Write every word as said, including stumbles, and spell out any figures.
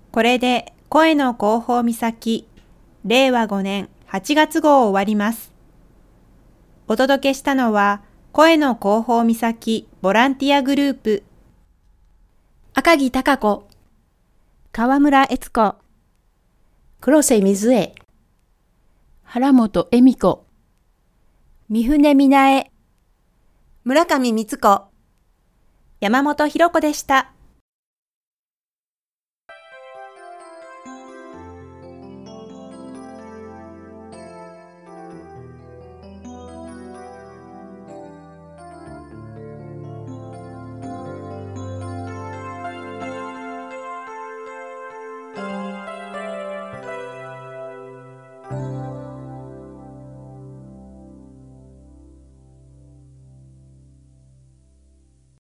これで声の広報岬、れいわごねんはちがつ号を終わります。お届けしたのは、声の広報岬ボランティアグループ、 赤木貴子、 川村悦子、 黒瀬水江、 原本恵美子、三船美奈恵、 村上光子、 山本博子でした。